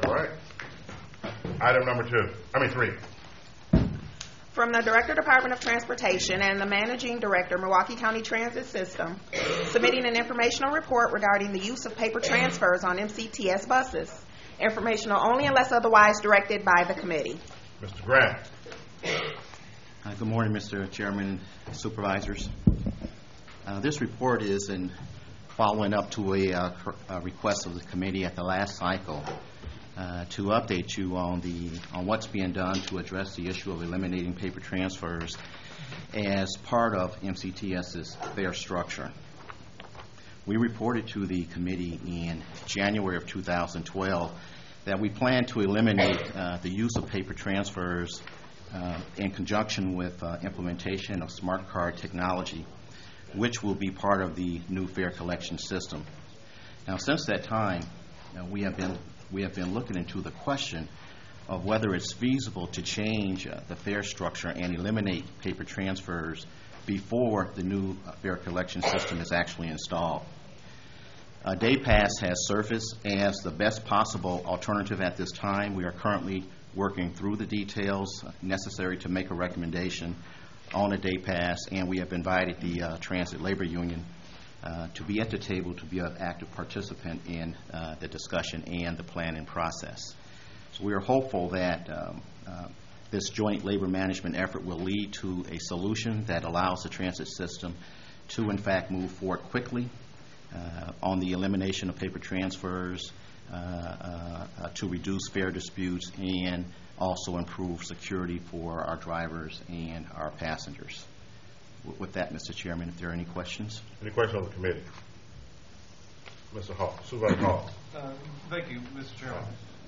All right. Item number 3. From the Director, Department of Transportation and the Managing Director, Milwaukee County Transit System, submitting an informational report regarding the use of paper transfers on MCTS buses. Informational only unless otherwise directed by the committee. Mr. Grant. Good morning, Mr. Chairman, supervisors. This report is in following up to a request of the committee at the last cycle to update you on what's being done to address the issue of eliminating paper transfers as part of MCTS's fare structure. We reported to the committee in January of 2012 that we plan to eliminate the use of paper transfers in conjunction with implementation of smart card technology, which will be part of the new fare collection system. Now, since that time, we have been looking into the question of whether it's feasible to change the fare structure and eliminate paper transfers before the new fare collection system is actually installed. DayPass has surfaced as the best possible alternative at this time. We are currently working through the details necessary to make a recommendation on a DayPass, and we have invited the Transit Labor Union to be at the table to be an active participant in the discussion and the planning process. So we are hopeful that this joint labor management effort will lead to a solution that allows the transit system to, in fact, move forward quickly on the elimination of paper transfers, to reduce fare disputes, and also improve security for our drivers and our passengers. With that, Mr. Chairman, if there are any questions. Any questions on the committee? Mr. Hall, Supervisor Hall. Thank you, Mr. Chairman.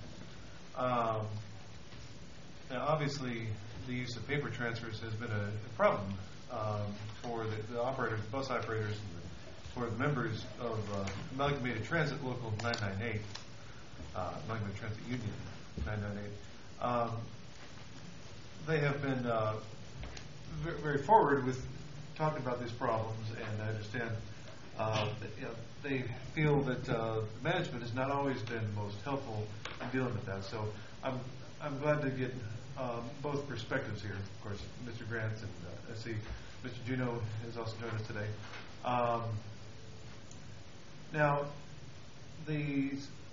Now, obviously, the use of paper transfers has been a problem for the operators, the bus operators, and for the members of Amalgamated Transit Local 998, Amalgamated Transit Union 998. They have been very forward with talking about these problems, and I understand that, they feel that management has not always been most helpful in dealing with that. So I'm glad to get both perspectives here. Of course, Mr. Grant and I see Mr. Juneau has also joined us today. Now, the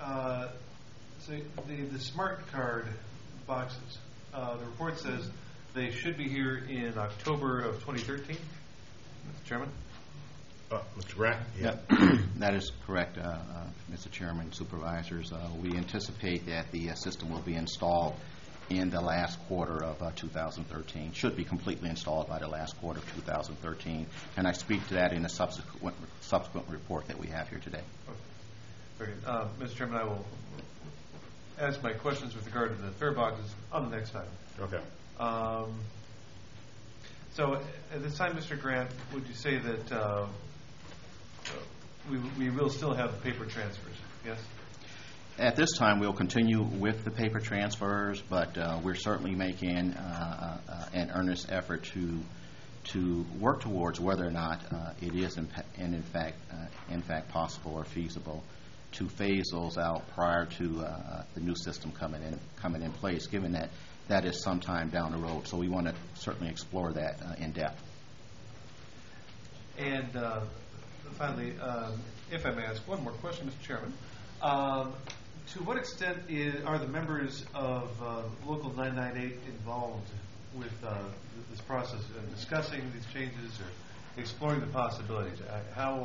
smart card boxes. The report says they should be here in October of 2013. Mr. Chairman. Mr. Grant. Yeah. That is correct, Mr. Chairman, supervisors. We anticipate that the system will be installed in the last quarter of 2013. Should be completely installed by the last quarter of 2013, and I speak to that in a subsequent report that we have here today. Okay. Very good. Mr. Chairman, I will ask my questions with regard to the fare boxes on the next item. Okay. So at this time, Mr. Grant, would you say that we will still have paper transfers? Yes? At this time, we'll continue with the paper transfers, but we're certainly making an earnest effort to work towards whether or not it is in fact possible or feasible to phase those out prior to the new system coming in place, given that that is sometime down the road. So we want to certainly explore that in depth. And finally, if I may ask one more question, Mr. Chairman, to what extent are the members of Local 998 involved with this process of discussing these changes or exploring the possibilities? How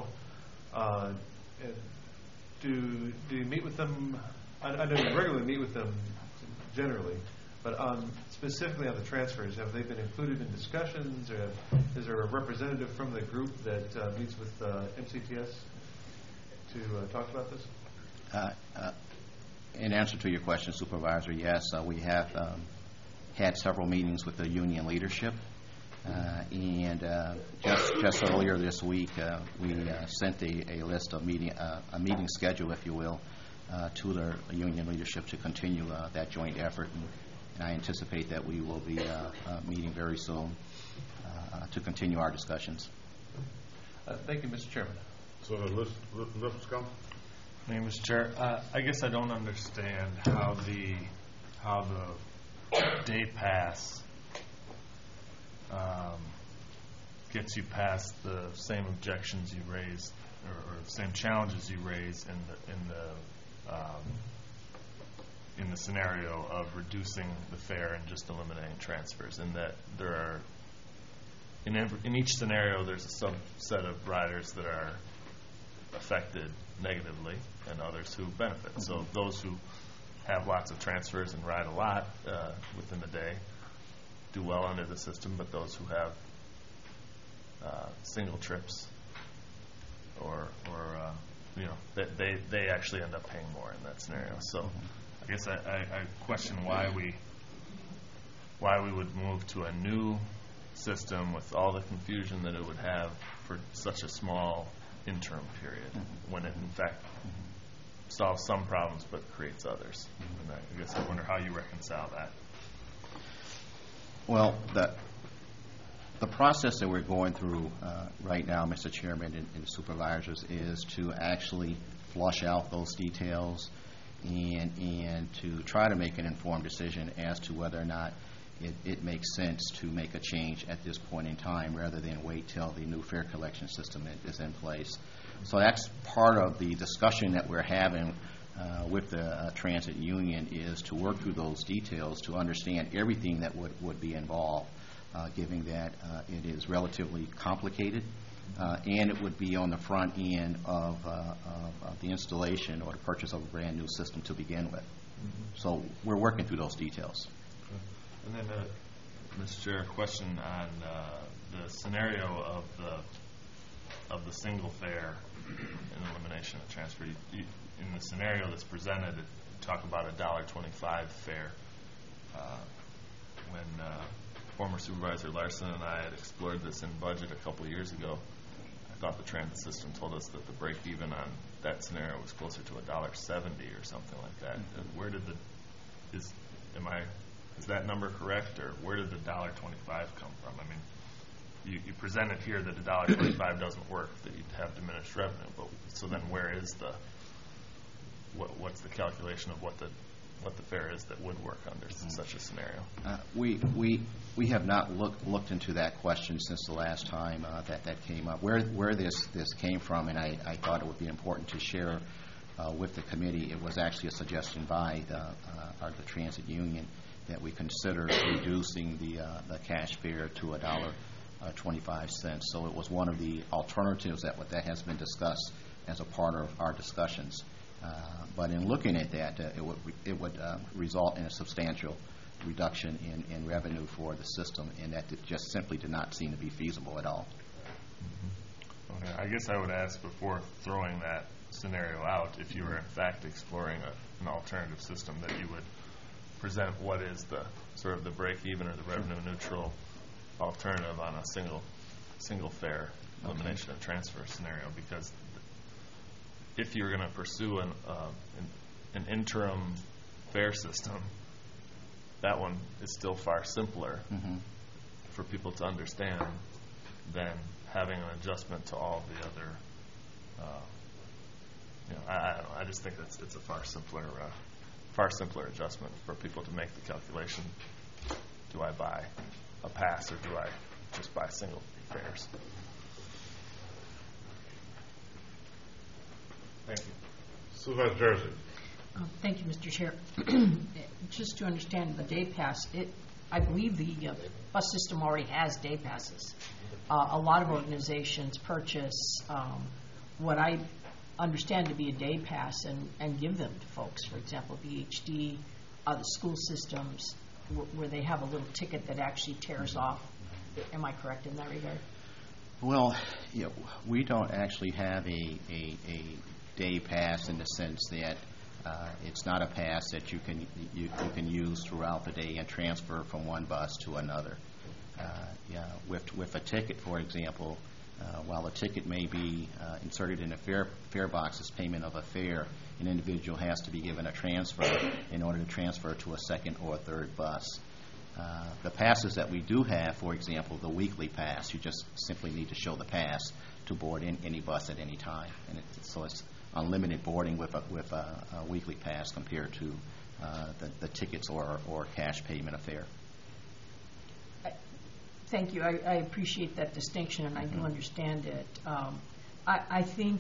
do you meet with them? I know you regularly meet with them generally, but specifically on the transfers, have they been included in discussions, or is there a representative from the group that meets with MCTS to talk about this? In answer to your question, Supervisor, yes, we have had several meetings with the union leadership, and just earlier this week, we sent a list of a meeting schedule, if you will, to the union leadership to continue that joint effort. And I anticipate that we will be meeting very soon to continue our discussions. Thank you, Mr. Chairman. So the list was gone? Mr. Chair, I guess I don't understand how the day pass gets you past the same objections you raised or the same challenges you raised in the scenario of reducing the fare and just eliminating transfers. In that there are in each scenario there's a subset of riders that are affected negatively and others who benefit. Mm-hmm. So those who have lots of transfers and ride a lot within the day do well under the system, but those who have single trips or they actually end up paying more in that scenario. So I guess I question why we would move to a new system with all the confusion that it would have for such a small interim period, when it in fact solves some problems but creates others. And I guess I wonder how you reconcile that. Well, the process that we're going through right now, Mr. Chairman and supervisors, is to actually flush out those details and to try to make an informed decision as to whether or not it makes sense to make a change at this point in time rather than wait till the new fare collection system is in place. So that's part of the discussion that we're having with the transit union, is to work through those details to understand everything that would be involved, given that it is relatively complicated and it would be on the front end of the installation or the purchase of a brand new system to begin with. Mm-hmm. So we're working through those details. And then, Mr. Chair, a question on the scenario of the single fare and elimination of transfer. In the scenario that's presented, you talk about a $1.25 fare. When former Supervisor Larson and I had explored this in budget a couple of years ago, I thought the transit system told us that the break even on that scenario was closer to $1.70 or something like that. And where did is that number correct, or where did the $1.25 come from? I mean, you presented here that $1.25 doesn't work, that you'd have diminished revenue, but so then where is what's the calculation of what the fare is that would work under such a scenario? We have not looked into that question since the last time that came up. Where this came from, and I thought it would be important to share with the committee. It was actually a suggestion by the transit union that we consider reducing the cash fare to $1.25. So it was one of the alternatives that has been discussed as a part of our discussions. But in looking at that, it would result in a substantial reduction in revenue for the system, and that it just simply did not seem to be feasible at all. Mm-hmm. Okay. I guess I would ask, before throwing that scenario out, if you were in fact exploring an alternative system, that you would present what is the sort of the break-even or the revenue-neutral alternative on a single fare elimination of transfer scenario, because if you're going to pursue an interim fare system, that one is still far simpler for people to understand than having an adjustment to all the other. I don't know. I just think it's a far simpler adjustment for people to make the calculation. Do I buy a pass or do I just buy single fares? Thank you. Supervisor Jersey. Thank you, Mr. Chair. Just to understand the day pass, I believe the bus system already has day passes. A lot of organizations purchase what I understand to be a day pass and give them to folks. For example, BHD, the school systems, where they have a little ticket that actually tears off. Am I correct in that regard? Well, we don't actually have a day pass in the sense that it's not a pass that you can use throughout the day and transfer from one bus to another. With a ticket, for example, while a ticket may be inserted in a fare box as payment of a fare, an individual has to be given a transfer in order to transfer to a second or a third bus. The passes that we do have, for example, the weekly pass, you just simply need to show the pass to board in any bus at any time. And so it's unlimited boarding with a weekly pass compared to the tickets or cash payment affair. Thank you. I appreciate that distinction, and I do understand it. I think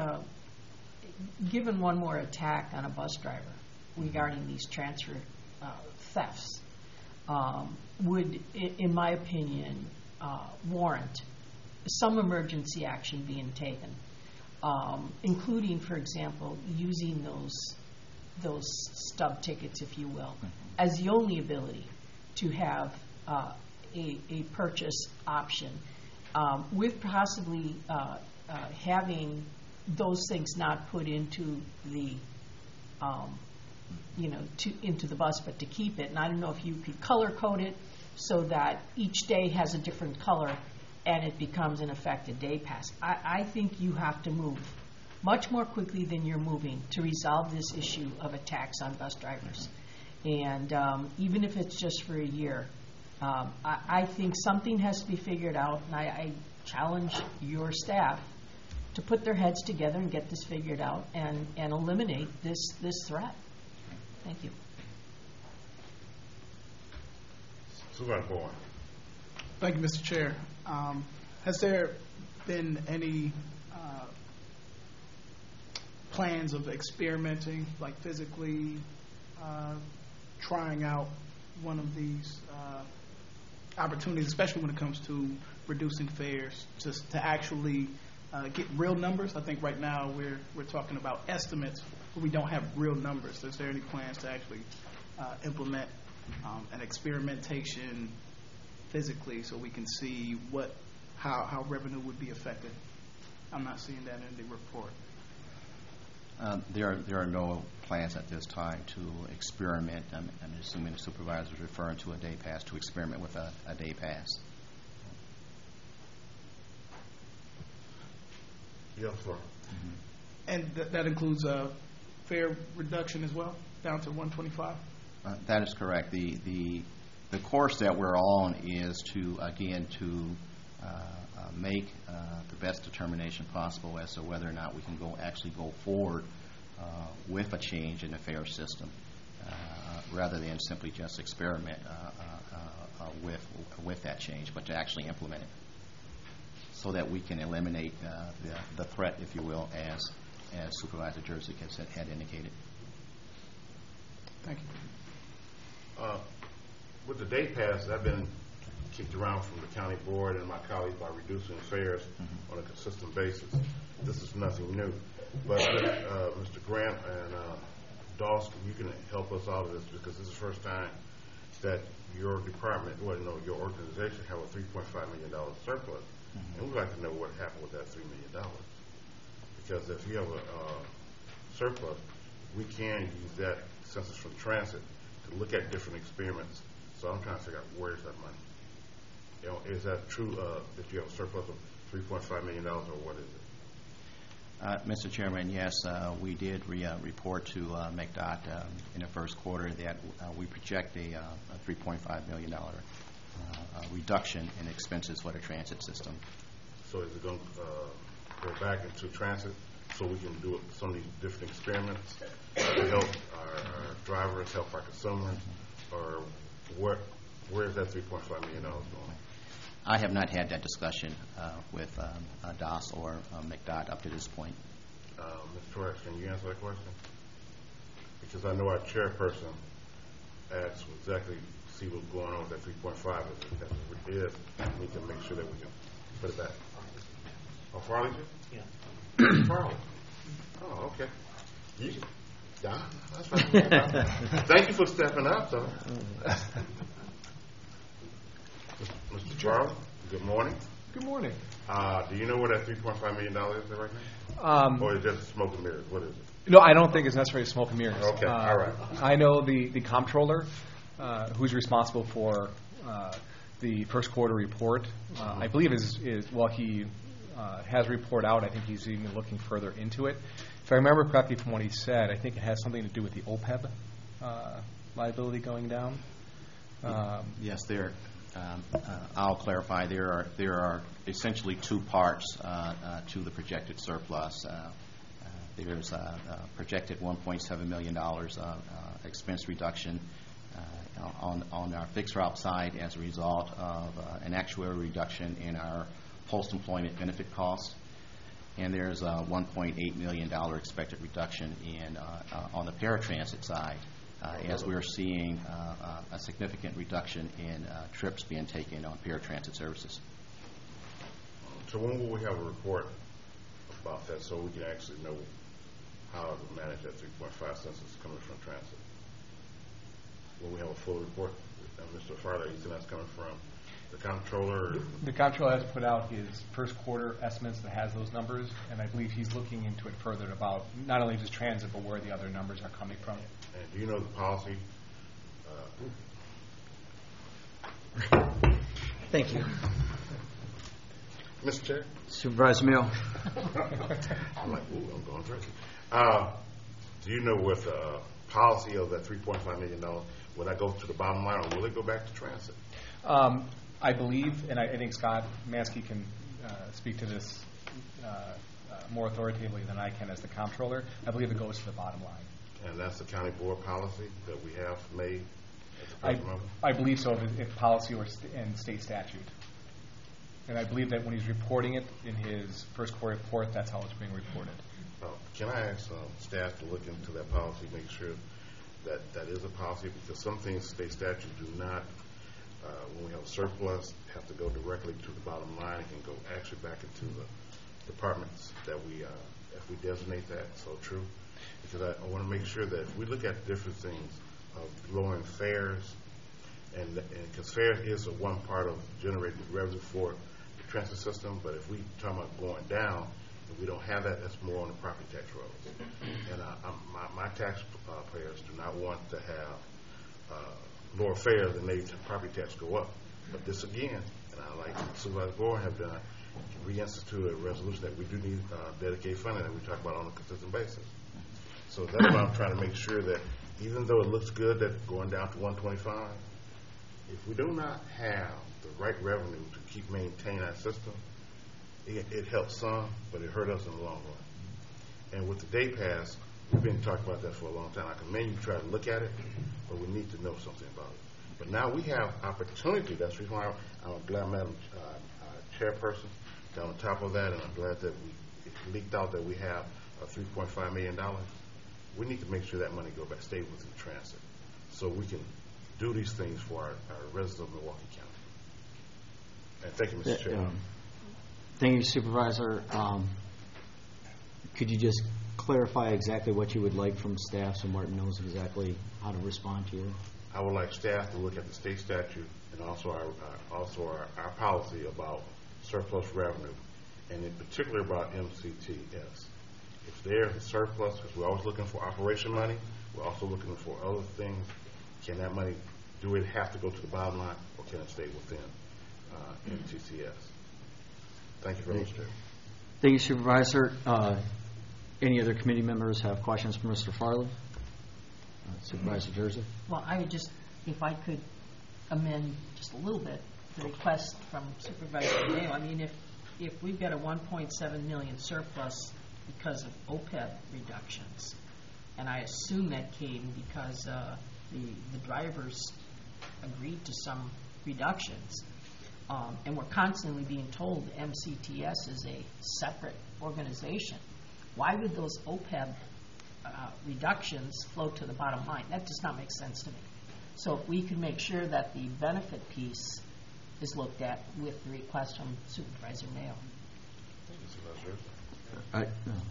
given one more attack on a bus driver regarding these transfer thefts would, in my opinion, warrant some emergency action being taken, including, for example, using those stub tickets, if you will, as the only ability to have a purchase option, with possibly having those things not put into the into the bus, but to keep it. And I don't know if you could color code it so that each day has a different color and it becomes, in effect, a day pass. I think you have to move much more quickly than you're moving to resolve this issue of attacks on bus drivers. And even if it's just for a year, I think something has to be figured out, and I challenge your staff to put their heads together and get this figured out and eliminate this threat. Thank you. Supervisor Bowen. Thank you, Mr. Chair. Has there been any plans of experimenting, like physically trying out one of these opportunities, especially when it comes to reducing fares, just to actually get real numbers? I think right now we're talking about estimates, but we don't have real numbers. Is there any plans to actually implement an experimentation physically so we can see how revenue would be affected? I'm not seeing that in the report. There are no plans at this time to experiment. I'm assuming the supervisor is referring to a day pass, to experiment with a day pass. Yes, sir. And that includes a fare reduction as well, down to $125? That is correct. The course that we're on is to make the best determination possible as to whether or not we can actually go forward with a change in the fare system, rather than simply just experiment with that change, but to actually implement it, so that we can eliminate the threat, if you will, as Supervisor Jersey had indicated. Thank you. With the day pass, I've been kicked around from the county board and my colleagues by reducing fares on a consistent basis. This is nothing new. But Mr. Grant and Dawson, you can help us out of this, because this is the first time that your department, your organization, have a $3.5 million surplus. And we'd like to know what happened with that $3 million. Because if you have a surplus, we can use that census from transit to look at different experiments. So I'm trying to figure out, where's that money? Is that true that you have a surplus of $3.5 million, or what is it? Mr. Chairman, yes, we did report to McDOT in the first quarter that we project a $3.5 million reduction in expenses for the transit system. So is it going to go back into transit so we can do some of these different experiments to help our drivers, help our consumers, or where is that $3.5 million going? I have not had that discussion with DOS or McDOT up to this point. Ms. Torres, can you answer that question? Because I know our chairperson asked exactly, see what's going on with that 3.5. If that's what it is, we can make sure that we can put it back. Oh, Farley? Yeah. Farley. Oh, okay. Yeah, that's right. Thank you for stepping up, though. Mr. Charles, good morning. Good morning. Do you know where that $3.5 million is right now? Or is it just smoke and mirrors? What is it? No, I don't think it's necessarily smoke and mirrors. Okay, all right. I know the comptroller who's responsible for the first quarter report. I believe he has a report out. I think he's even looking further into it. If I remember correctly from what he said, I think it has something to do with the OPEB liability going down. Yes, I'll clarify. There are essentially two parts to the projected surplus. There's a projected $1.7 million expense reduction on our fixed route side as a result of an actuarial reduction in our post-employment benefit costs. And there's a $1.8 million expected reduction on the paratransit side as we're seeing a significant reduction in trips being taken on paratransit services. So when will we have a report about that so we can actually know how to manage that 3.5 cents that's coming from transit? Will we have a full report? Mr. Farley, you think that's coming from the comptroller? The comptroller has put out his first quarter estimates that has those numbers, and I believe he's looking into it further about not only just transit, but where the other numbers are coming from. And do you know the policy? Thank you. Mr. Chair? Supervisor Mill. I'm like, ooh, I'm going crazy. Do you know what the policy of that $3.5 million, will that go to the bottom line or will it go back to transit? I believe, and I think Scott Mansky can speak to this more authoritatively than I can as the comptroller, I believe it goes to the bottom line. And that's the county board policy that we have made at the present moment? I believe so, if policy or in state statute. And I believe that when he's reporting it in his first quarter report, that's how it's being reported. Can I ask staff to look into that policy, make sure that that is a policy, because some things state statute do not, when we have a surplus, have to go directly to the bottom line. It can go actually back into the departments that we, if we designate that, so true. Because I want to make sure that if we look at different things of lowering fares, and because fares is one part of generating revenue for the transit system, but if we talk about going down, if we don't have that, that's more on the property tax rolls. And my taxpayers do not want to have lower fares than they property tax go up. But this again, and I like Supervisor Gore have done, reinstitute a resolution that we do need dedicated funding that we talk about on a consistent basis. So that's why I'm trying to make sure that even though it looks good that going down to 125, if we do not have the right revenue to keep maintaining our system, it helps some, but it hurt us in the long run. And with the day pass, we've been talking about that for a long time. I commend you to try to look at it, but we need to know something about it. But now we have opportunity. That's the reason why I'm glad, Madam Chairperson, that on top of that, and I'm glad that it leaked out that we have $3.5 million. We need to make sure that money go back, stay within transit, so we can do these things for our residents of Milwaukee County. And thank you, Mr. Chair. Thank you, Supervisor. Could you just clarify exactly what you would like from staff so Martin knows exactly how to respond to you? I would like staff to look at the state statute and also our policy about surplus revenue, and in particular about MCTS. If there's a surplus, because we're always looking for operation money, we're also looking for other things. Can that money, do it have to go to the bottom line, or can it stay within MTCS? Thank you very much, Chair. Thank you, Supervisor. Any other committee members have questions for Mr. Farley? Supervisor Jersey? Well, I would just, if I could amend just a little bit, the request from Supervisor Mayo. I mean, if we've got a 1.7 million surplus because of OPEB reductions, and I assume that came because the drivers agreed to some reductions, and we're constantly being told MCTS is a separate organization. Why would those OPEB reductions flow to the bottom line? That does not make sense to me. So if we can make sure that the benefit piece is looked at with the request from Supervisor Mayo. Thank you, Supervisor.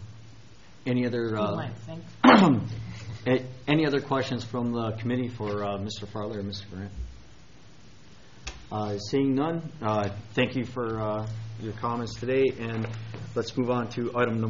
Any other questions from the committee for Mr. Farley or Mr. Grant? Seeing none, thank you for your comments today, and let's move on to item number